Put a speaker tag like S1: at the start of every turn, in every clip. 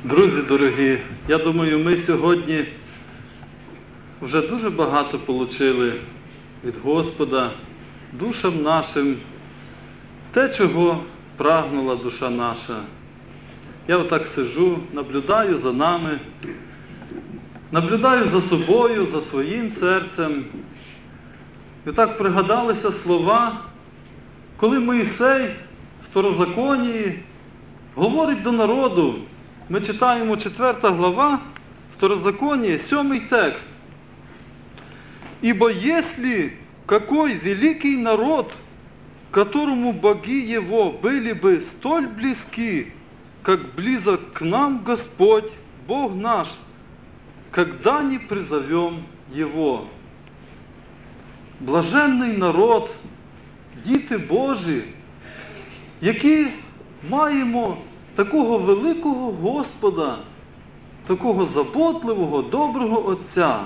S1: Друзі дорогі, я думаю, ми сьогодні вже дуже багато отримали від Господа, душам нашим, те, чого прагнула душа наша. Я отак сиджу, наблюдаю за нами, наблюдаю за собою, за своїм серцем. І так пригадалися слова, коли Мойсей в Второзаконії говорить до народу. Ми читаємо 4 глава Второзаконие, 7 текст. «Ибо если какой великий народ, которому боги его были бы столь близки, как близок к нам Господь, Бог наш, когда не призовем Его». Блаженний народ, діти Божі, які маємо такого великого Господа, такого заботливого, доброго Отця.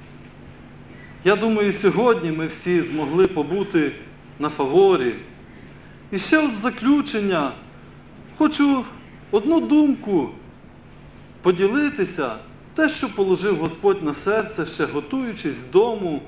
S1: Я думаю, сьогодні ми всі змогли побути на фаворі. І ще от в заключення хочу одну думку поділитися, те, що положив Господь на серце, ще готуючись з дому.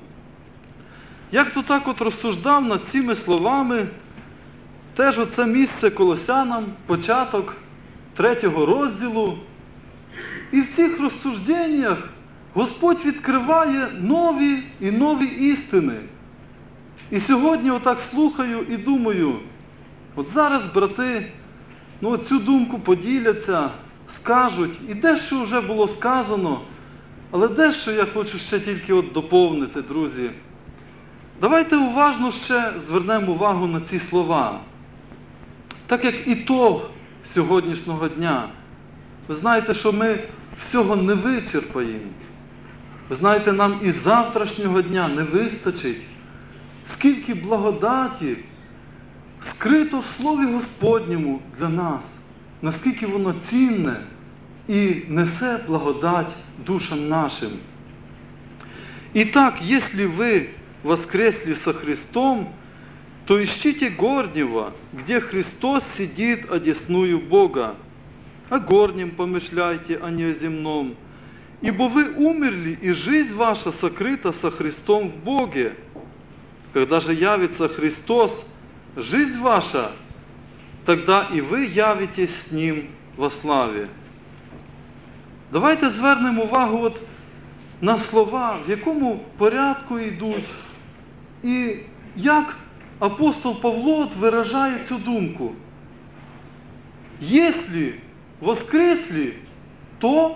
S1: Як то так от розсуждав над цими словами, теж оце місце Колосянам, початок 3 розділу. І в цих розсужденнях Господь відкриває нові і нові істини. І сьогодні отак слухаю і думаю, от зараз брати цю думку поділяться, скажуть, і дещо вже було сказано, але дещо я хочу ще тільки от доповнити, друзі. Давайте уважно ще звернемо увагу на ці слова. Так як ітог сьогоднішнього дня. Ви знаєте, що ми всього не вичерпаємо. Ви знаєте, нам і завтрашнього дня не вистачить. Скільки благодаті скрито в Слові Господньому для нас. Наскільки воно цінне і несе благодать душам нашим. Итак, если вы воскресли со Христом, то ищите горнего, где Христос сидит одесную Бога. О горнем помышляйте, а не о земном. Ибо вы умерли, и жизнь ваша сокрыта со Христом в Боге. Когда же явится Христос, жизнь ваша, тогда и вы явитесь с Ним во славе. Давайте звернемо увагу от на слова, в якому порядку йдуть, і як апостол Павло виражає цю думку. Если воскресли, то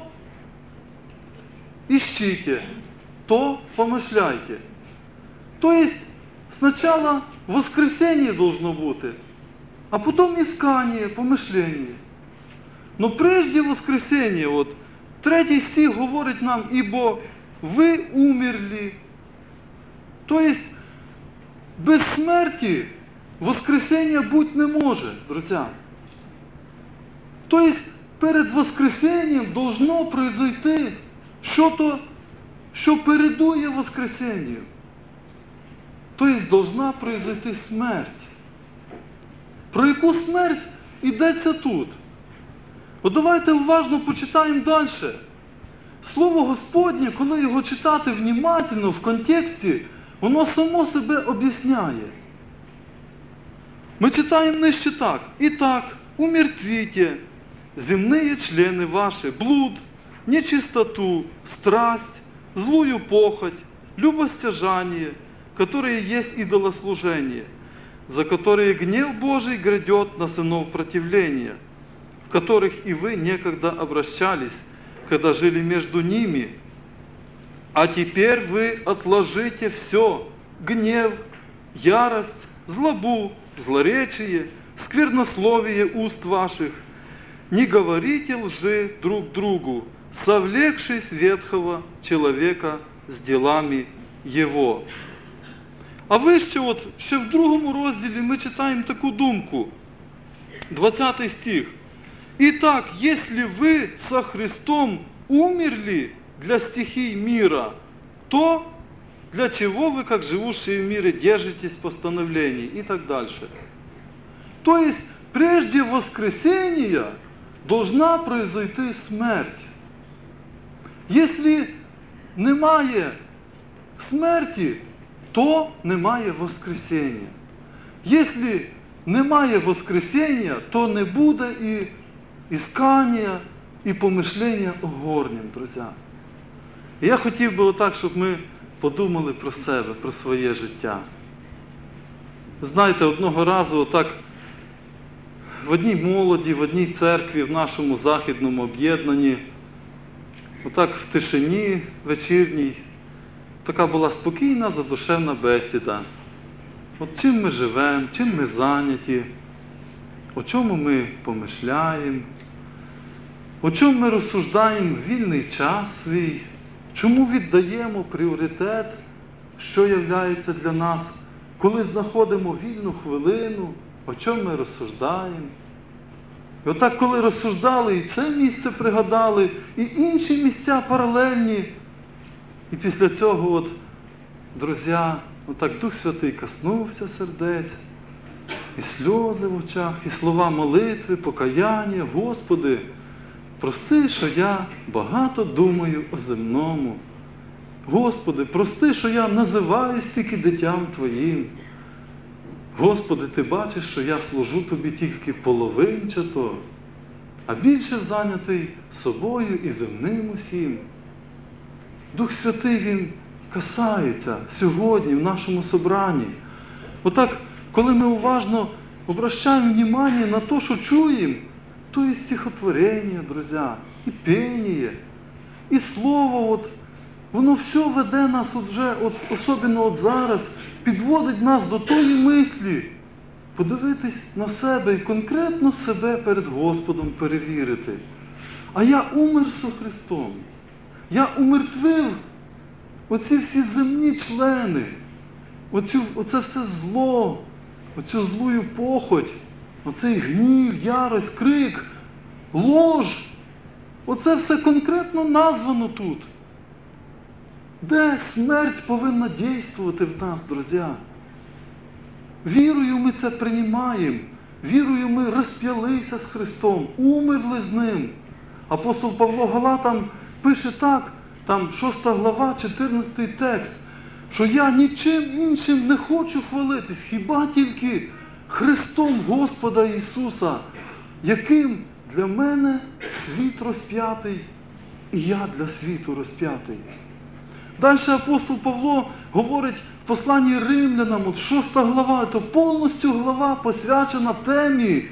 S1: ищите, то помышляйте. То есть сначала воскресение должно бути, а потом искание, помышление. Но прежде воскресения, вот 3 стих говорить нам, ибо вы умерли. То есть без смерти воскресения бути не може, друзі. То есть перед воскресением должно произойти що-то, що передує воскресению. То есть должна произойти смерть. Про яку смерть йдеться тут? От давайте уважно почитаємо далі. Слово Господнє, коли його читати внимательно, в контексті, воно само себе об'ясняє. Ми читаємо нижче так. «Итак, умертвите земные члены ваши, блуд, нечистоту, страсть, злую похоть, любостяжание, которые есть идолослужение, за которые гнев Божий грядет на сынов противления, в которых и вы некогда обращались, когда жили между ними. А теперь вы отложите все, гнев, ярость, злобу, злоречие, сквернословие уст ваших. Не говорите лжи друг другу, совлекшись ветхого человека с делами его». А вище, ще в 2 розділі ми читаємо таку думку. 20 стих. «Итак, если вы со Христом умерли для стихий мира, то для чего вы, как живущие в мире, держитесь постановлений?» и так дальше. То есть, прежде воскресения должна произойти смерть. Якщо немає смерті, то немає воскресіння. Якщо немає воскресіння, то не буде і іскання, і помишлення о горнім, друзі. І я хотів би отак, щоб ми подумали про себе, про своє життя. Знаєте, одного разу отак в одній молоді, в одній церкві, в нашому західному об'єднанні, отак в тишині вечірній, така була спокійна, задушевна бесіда. От чим ми живемо, чим ми зайняті, о чому ми помишляємо, о чому ми розсуждаємо в вільний час свій, чому віддаємо пріоритет, що являється для нас, коли знаходимо вільну хвилину, о чому ми розсуждаємо. І отак, коли розсуждали, і це місце пригадали, і інші місця паралельні. І після цього, от, друзі, отак Дух Святий коснувся сердець, і сльози в очах, і слова молитви, покаяння. Господи, прости, що я багато думаю о земному. Господи, прости, що я називаюсь тільки дитям Твоїм. Господи, Ти бачиш, що я служу Тобі тільки половинчато, а більше зайнятий собою і земним усім. Дух Святий, Він касається сьогодні в нашому собранні. Отак, коли ми уважно обращаємо внимание на те, що чуємо, то і стихотворення, друзі, і пение, і слово, от, воно все веде нас от вже, от, особливо от зараз, підводить нас до тої мислі, подивитись на себе і конкретно себе перед Господом перевірити. А я умер со Христом. Я умертвив оці всі земні члени, оце все зло, оцю злую похоть, оцей гнів, ярость, крик, лож. Оце все конкретно названо тут. Де смерть повинна дійствувати в нас, друзі? Вірою ми це приймаємо. Вірою ми розп'ялися з Христом, умерли з Ним. Апостол Павло Галатам пише так, там 6 глава, 14 текст, що я нічим іншим не хочу хвалитись, хіба тільки Христом Господа Ісуса, яким для мене світ розп'ятий, і я для світу розп'ятий. Далі апостол Павло говорить в посланні римлянам, от 6 глава, то повністю глава посвячена темі,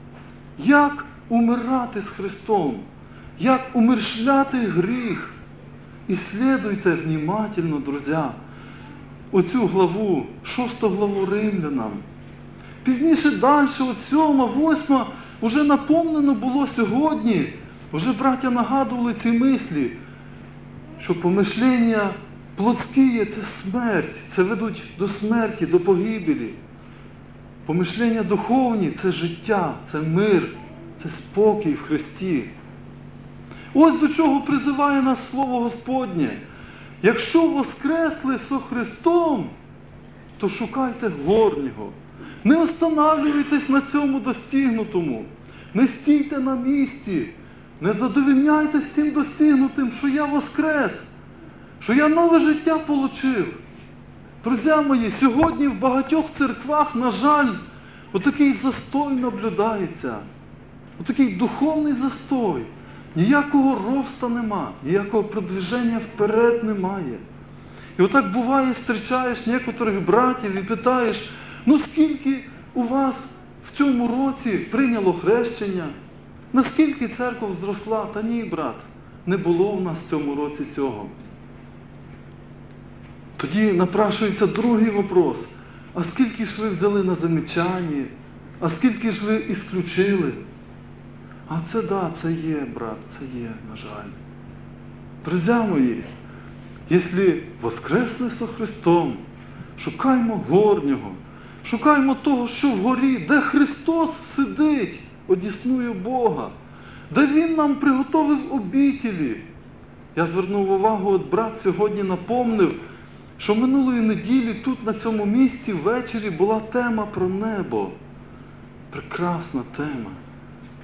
S1: як умирати з Христом, як умерщвляти гріх. Ісследуйте внимательно, друзі, оцю главу, 6 главу римлянам. Пізніше далі, от 7, 8, вже наповнено було сьогодні, вже браття нагадували ці мислі, що помишлення плотські – це смерть, це ведуть до смерті, до погибелі. Помишлення духовні – це життя, це мир, це спокій в Христі. Ось до чого призиває нас Слово Господнє. Якщо воскресли со Христом, то шукайте горнього. Не останавливайтесь на цьому достигнутому. Не стійте на місці. Не задовольняйтесь цим достигнутим, що я воскрес, що я нове життя получив. Друзі мої, сьогодні в багатьох церквах, на жаль, отакий застой наблюдається. Отакий духовний застой. Ніякого росту нема, ніякого продвиження вперед немає. І отак буває, зустрічаєш некоторих братів і питаєш, ну скільки у вас в цьому році прийняло хрещення? Наскільки церква зросла? Та ні, брат, не було в нас в цьому році цього. Тоді напрашується другий вопрос. А скільки ж ви взяли на замічання? А скільки ж ви ісключили? А це да, це є, брат, це є, на жаль. Друзі мої, якщо воскресли со Христом, шукаймо горнього, шукаймо того, що вгорі, де Христос сидить, одіснує Бога, де Він нам приготовив обітелі. Я звернув увагу, от брат сьогодні напомнив, що минулої неділі тут, на цьому місці, ввечері була тема про небо. Прекрасна тема.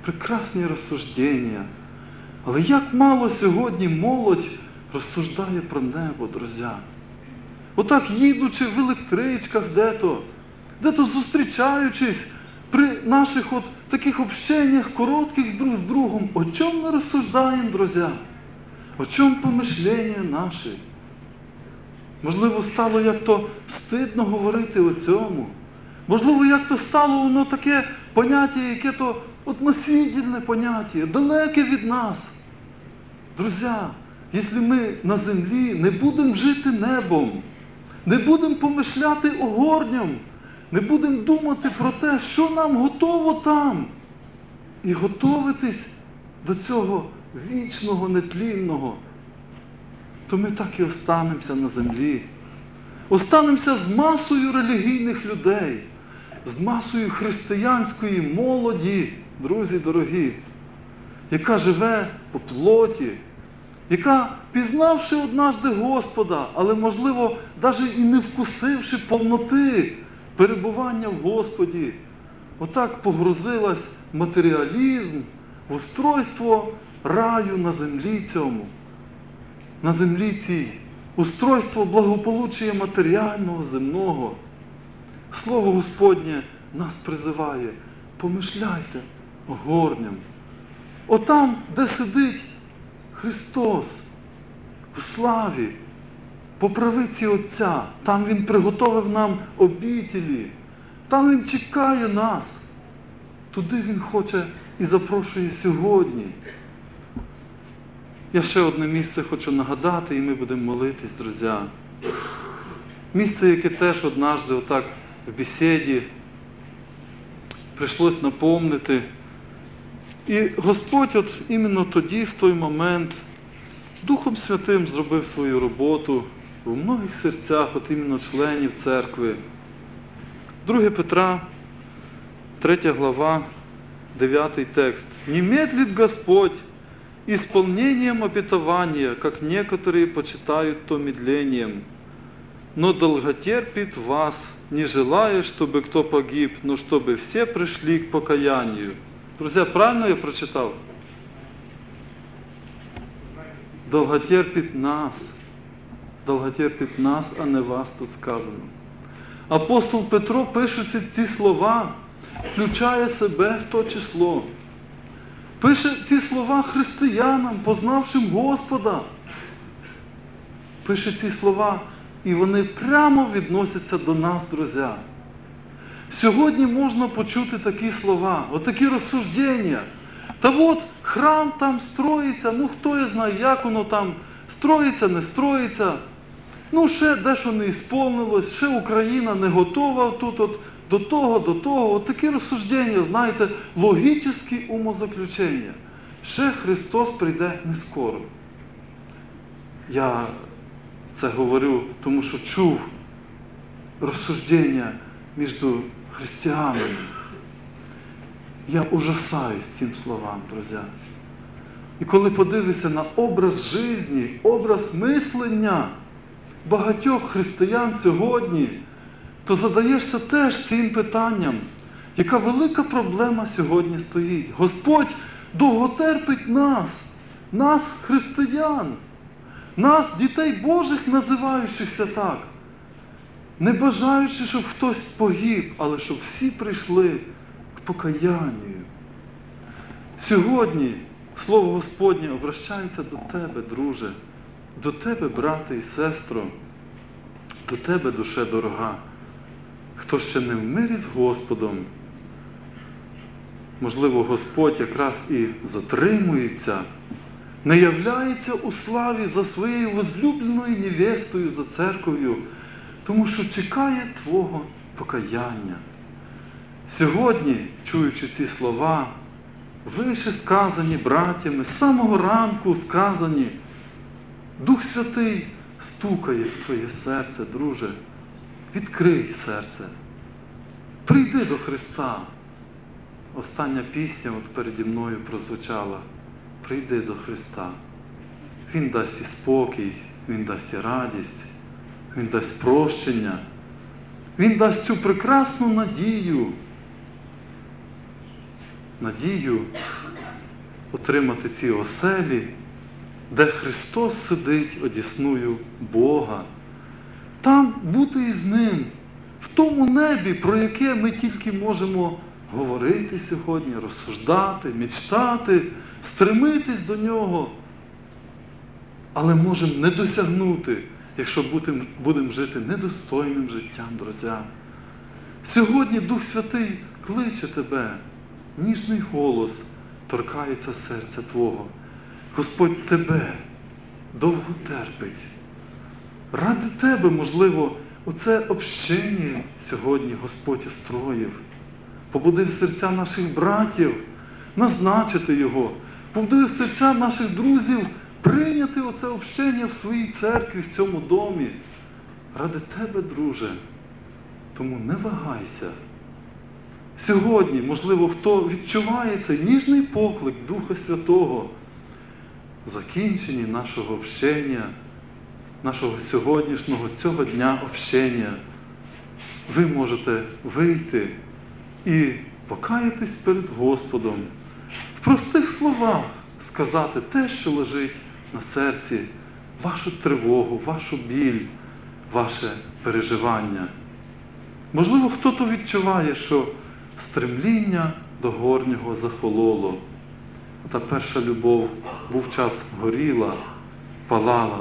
S1: прекрасні розсуждення. Але як мало сьогодні молодь розсуждає про небо, друзі. Отак їдучи в електричках де-то зустрічаючись при наших таких общеннях коротких друг з другом, о чому ми розсуждаємо, друзі? О чому помишлення наші? Можливо, стало як-то стидно говорити о цьому. Можливо, як-то стало воно таке поняття, яке-то относительне поняття, далеке від нас. Друзі, якщо ми на землі не будемо жити небом, не будемо помишляти огорням, не будемо думати про те, що нам готово там, і готовитись до цього вічного, нетлінного, то ми так і останемося на землі. Останемося з масою релігійних людей, з масою християнської молоді, друзі дорогі, яка живе по плоті, яка, пізнавши однажды Господа, але, можливо, навіть і не вкусивши повноти перебування в Господі, отак погрузилась в матеріалізм, в устройство раю на землі цьому, на землі цій, устройство благополуччя матеріального, земного. Слово Господнє нас призиває: помишляйте огорням. Отам, де сидить Христос у славі, по правиці Отця, там Він приготовив нам обітелі, там Він чекає нас. Туди Він хоче і запрошує сьогодні. Я ще одне місце хочу нагадати, і ми будемо молитись, друзі. Місце, яке теж однажды отак в бесіді прийшлось напомнити. І Господь іменно тоді, в той момент, Духом Святим зробив свою роботу в многих серцях, іменно членів церкви. 2 Петра, 3 глава, 9 текст. «Не медлит Господь исполнением обетования, как некоторые почитают то медлением, но долготерпит вас, не желая, чтобы кто погиб, но чтобы все пришли к покаянию». Друзья, правильно я прочитал? Долготерпит нас, а не вас, тут сказано. Апостол Петро пише ці слова, включає себе в то число. Пише ці слова християнам, познавшим Господа. Пише ці слова, і вони прямо відносяться до нас, друзі. Сьогодні можна почути такі слова, отакі розсуждення. Та от храм там строїться, хто я знає, як воно там строїться, не строїться. Ще дещо не ісполнилось, ще Україна не готова тут до того. От такі розсуждення, знаєте, логічні умозаключення. Ще Христос прийде не скоро. Я це говорю, тому що чув розсуждення між християнами. Я ужасаюсь цим словам, друзі. І коли подивишся на образ житті, образ мислення багатьох християн сьогодні, то задаєшся теж цим питанням, яка велика проблема сьогодні стоїть. Господь довготерпить нас, християн, нас, дітей Божих, називаючихся так, не бажаючи, щоб хтось погиб, але щоб всі прийшли к покаянню. Сьогодні Слово Господнє обращається до тебе, друже, до тебе, брате і сестро, до тебе, душе дорога. Хто ще не в мирі з Господом, можливо, Господь якраз і затримується, не являється у славі за своєю возлюбленою невестою, за церков'ю, тому що чекає твого покаяння. Сьогодні, чуючи ці слова, вище сказані братями, з самого ранку сказані, Дух Святий стукає в твоє серце, друже. Відкрий серце. Прийди до Христа. Остання пісня переді мною прозвучала. Прийди до Христа. Він дасть і спокій, Він дасть і радість, Він дасть прощення. Він дасть цю прекрасну надію. Надію отримати ці оселі, де Христос сидить одісною Бога. Там бути із Ним, в тому небі, про яке ми тільки можемо говорити сьогодні, розсуждати, мечтати, стремитись до нього. Але можемо не досягнути, якщо будемо жити недостойним життям, друзі. Сьогодні Дух Святий кличе тебе, ніжний голос торкається серця твого. Господь тебе довго терпить. Ради тебе, можливо, оце общення сьогодні Господь устроїв. Побудив серця наших братів назначити його. Побудив серця наших друзів прийняти оце общення в своїй церкві, в цьому домі. Ради тебе, друже. Тому не вагайся. Сьогодні, можливо, хто відчуває цей ніжний поклик Духа Святого в закінченні нашого общення, нашого сьогоднішнього, цього дня общення, ви можете вийти і покаятись перед Господом, в простих словах сказати те, що лежить на серці, вашу тривогу, вашу біль, ваше переживання. Можливо, хто-то відчуває, що стремління до горнього захололо. Та перша любов був час горіла, палала,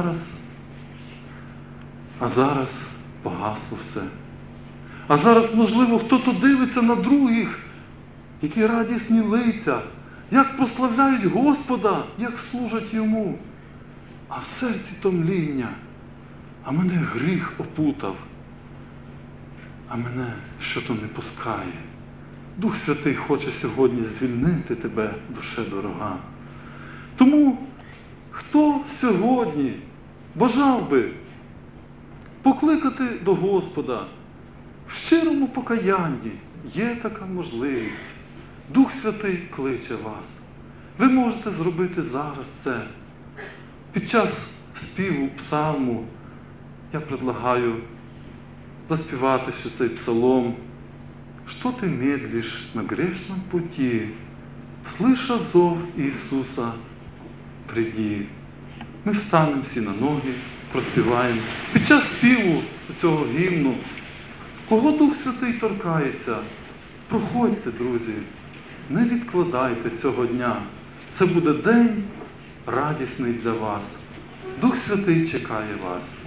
S1: а зараз погасло все. А зараз, можливо, хто-то дивиться на других, які радісні лиця, як прославляють Господа, як служать Йому. А в серці томління, а мене гріх опутав, а мене що-то не пускає. Дух Святий хоче сьогодні звільнити тебе, душе дорога. Тому, хто сьогодні бажав би покликати до Господа в щирому покаянні, є така можливість. Дух Святий кличе вас. Ви можете зробити зараз це. Під час співу псалму я предлагаю заспівати ще цей псалом. «Что ты медлишь на грешном пути, слыша зов Иисуса, приди». Ми встанемо всі на ноги, проспіваємо. Під час співу цього гімну, кого Дух Святий торкається, проходьте, друзі, не відкладайте цього дня. Це буде день радісний для вас. Дух Святий чекає вас.